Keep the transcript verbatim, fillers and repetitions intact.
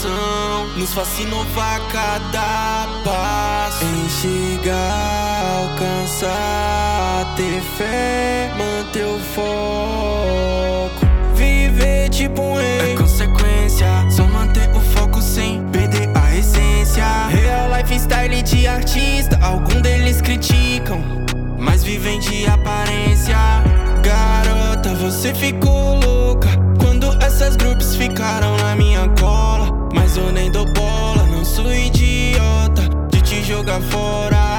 motivação nos faz inovar cada passo. Enxergar, alcançar, ter fé, manter o foco. Viver tipo um rei é consequência, só manter o foco sem perder a essência. Real lifestyle de artista, alguns deles criticam, mas vivem de aparência. Garota, você ficou louca quando essas groups ficaram na minha cola. Mas eu nem dou bola, não sou idiota de te jogar fora.